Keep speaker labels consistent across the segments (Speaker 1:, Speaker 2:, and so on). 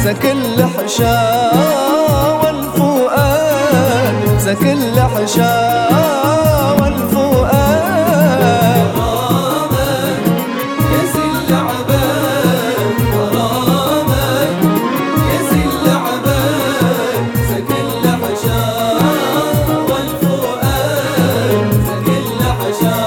Speaker 1: زك الحشا والفؤاد، زك الحشا والفؤاد.
Speaker 2: غرامك يا زي العباد، غرامك يا زي العباد، زك الحشا والفؤاد، زك الحشا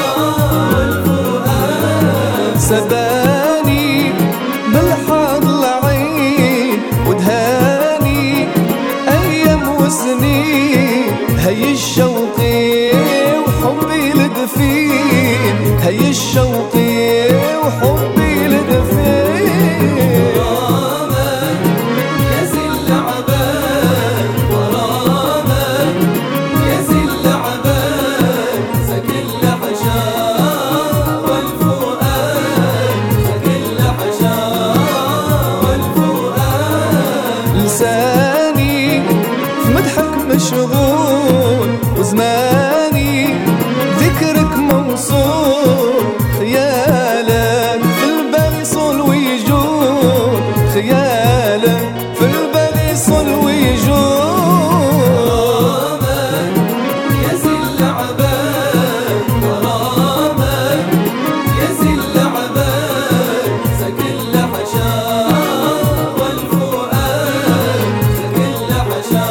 Speaker 2: والفؤاد.
Speaker 1: سباني بالحظ العين ودهاني أيام وسنين، هي الشوقي وحبي لدفين، هي الشوقي وحبي لدفين.
Speaker 2: غرامك يا زي العباد، غرامك يا زي العباد، زك الحشا والفؤاد، زك الحشا والفؤاد.
Speaker 1: لساني في مدحك مشغول، وزماني ذكرك موصول، خيالك في البال يصول ويجول، خيالك في البال يصول ويجول.
Speaker 2: غرامك يا زي العباد، غرامك يا زي العباد، زك الحشا والفؤاد، زك الحشا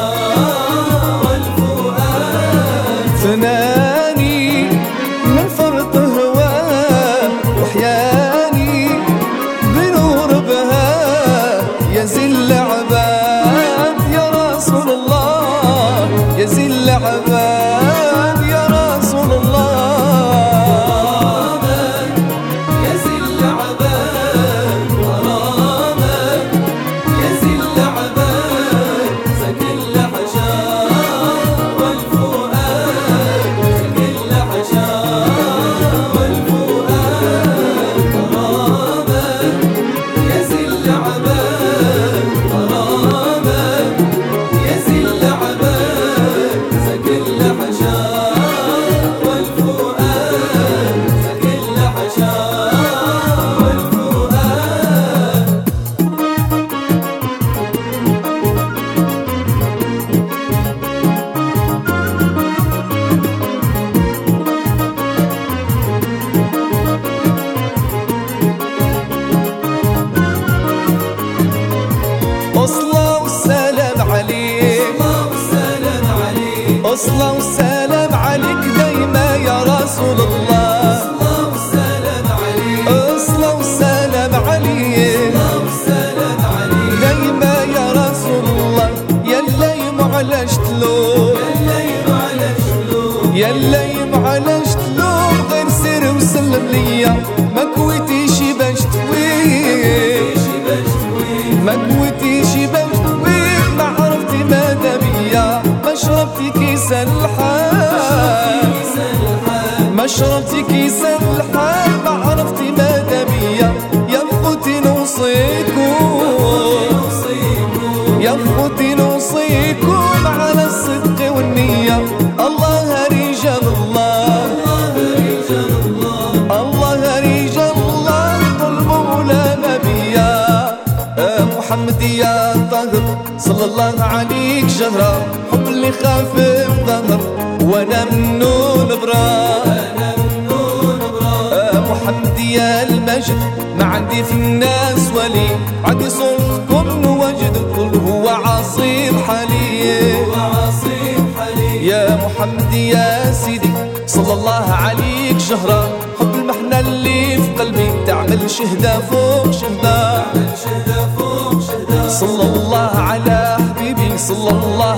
Speaker 2: والفؤاد.
Speaker 1: فناني من فرط هواه، وحياني بنور بهاه، يا زي العباد يا رسول الله، يا زي العباد يا رسول الله.
Speaker 2: غرامك يا زي العباد، غرامك يا زي العباد، زك الحشا والفؤاد، زك الحشا والفؤاد. غرامك يا زي العباد، غرامك يا زي العباد، زك الحشا والفؤاد، زك الحشا والفؤاد.
Speaker 1: أصلا والسلام عليك،
Speaker 2: الله والسلام عليك،
Speaker 1: أصلا والسلام عليك دايما يا رسول الله،
Speaker 2: الله والسلام عليك،
Speaker 1: أصلا والسلام عليك
Speaker 2: الله والسلام عليك.
Speaker 1: دايما يا رسول الله. يلا على شتلو، يلا على شتلو، غير سير وسلم ليا، ما كويتيش باش تويك، ما كويتيش باش تويك، ما عرفتي ماذا بيا، ما شربتي كيس الحال، ما شربتي كيس الحال، ما عرفتي ماذا بيا، يا فوتي نوصيكم، يا فوتي نوصيكم على الصدق والنية. الله رجال الله، الله رجال الله، طلبوا لنا بيا. محمد يا طاهر صلى الله عليك جهرا، حب اللي خافف ظهر وانا منو نبرا. محمد يا المجد ما عندي في الناس ولي، عندي صوتكم وجد قل هو عصيب حالي. يا محمد يا سيدي صلى الله عليك جهرا، حب المحنة اللي في قلبي تعمل شهدة فوق شهدة. صلى الله على حبيبي، صلى الله